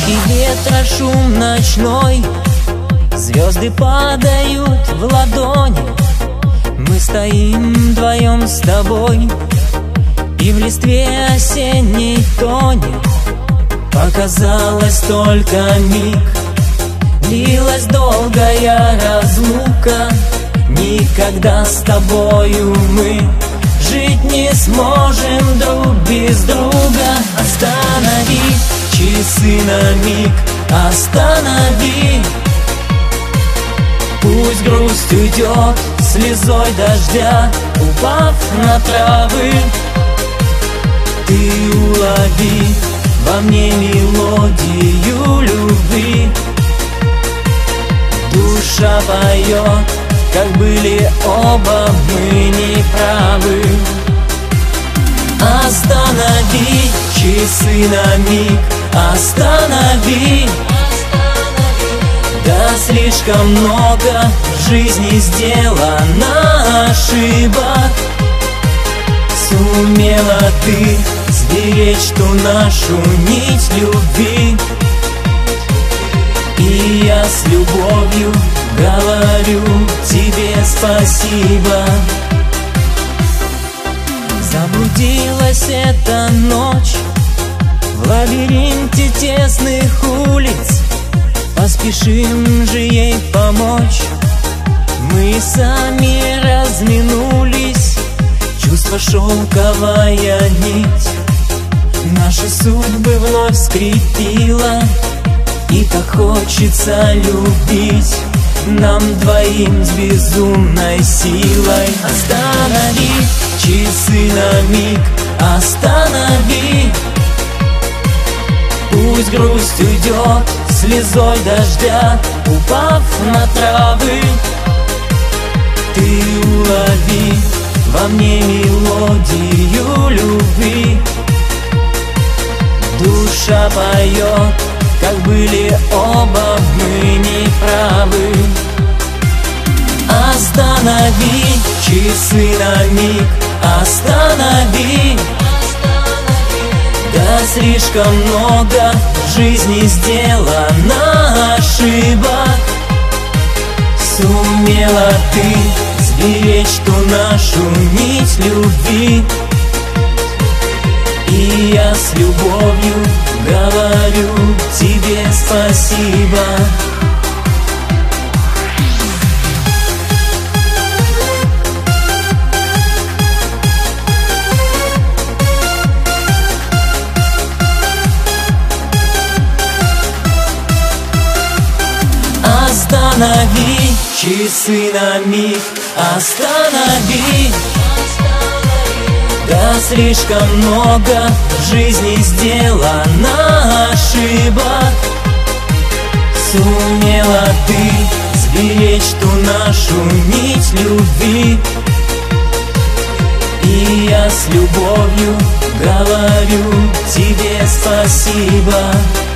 И ветра шум ночной, звезды падают в ладони. Мы стоим вдвоем с тобой, и в листве осенней тонет. Показалось только миг, длилась долгая разлука. Никогда с тобою мы жить не сможем друг без друга. Останови часы на миг, останови. Пусть грусть уйдет слезой дождя, упав на травы. Ты улови во мне мелодию любви. Душа поет, как были оба мы неправы. Останови часы на миг, останови. Да слишком много в жизни сделано ошибок. Сумела ты сберечь ту нашу нить любви. И я с любовью говорю тебе спасибо. Заблудилась эта ночь в лабиринте тесных улиц. Поспешим же ей помочь. Мы сами разминулись, чувство шелковая нить. Наши судьбы вновь скрепила, и так хочется любить нам двоим с безумной силой. Останови часы на миг, останови. Пусть грусть уйдет слезой дождя, упав на травы. Ты улови во мне мелодию любви. Душа поет, как были оба мы неправы. Останови часы на миг, останови. Да слишком много в жизни сделано ошибок. Сумела ты сберечь ту нашу нить любви. И я с любовью говорю тебе спасибо. Останови часы на миг, останови. Да слишком много в жизни сделано ошибок. Сумела ты сберечь ту нашу нить любви. И я с любовью говорю тебе спасибо.